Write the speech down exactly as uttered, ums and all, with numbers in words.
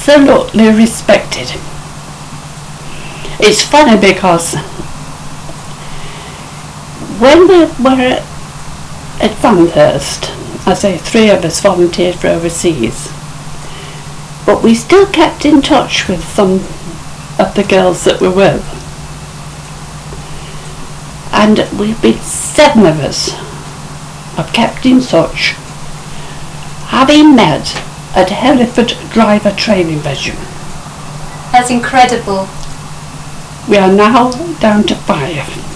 absolutely respected. It's funny because when we were at Vanthurst, I say three of us volunteered for overseas, but we still kept in touch with some of the girls that we were with. And we've been seven of us have kept in touch, having met at Hereford Driver Training Regiment. That's incredible. We are now down to five.